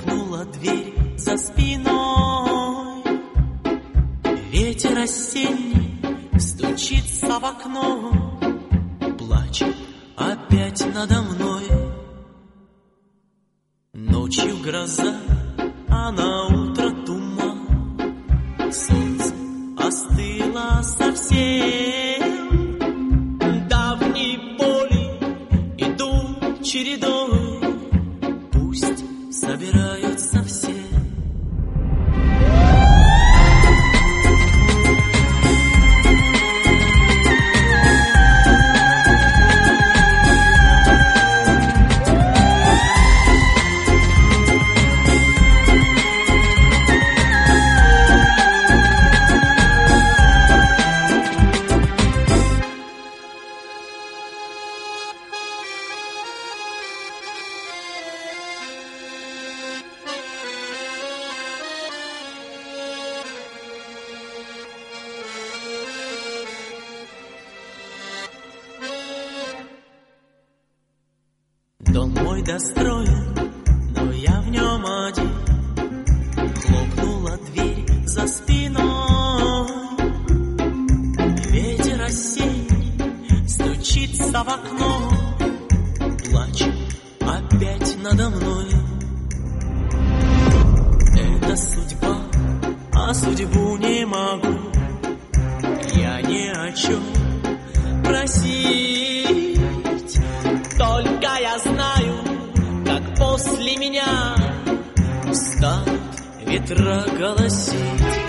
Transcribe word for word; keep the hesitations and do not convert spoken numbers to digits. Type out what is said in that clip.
Хлопнула дверь за спиной. Ветер осенний стучится в окно, плачет опять надо мной. Ночью гроза, а на утро туман. Солнце остыло совсем. Давние боли идут чередой, пусть собираются все. Дом мой достроен, но я в нем один. Хлопнула дверь за спиной. Ветер осенний стучится в окно, плачет опять надо мной. Это судьба, а судьбу не могу я ни о чем просить. Только я знаю, как после меня станут ветра голосить.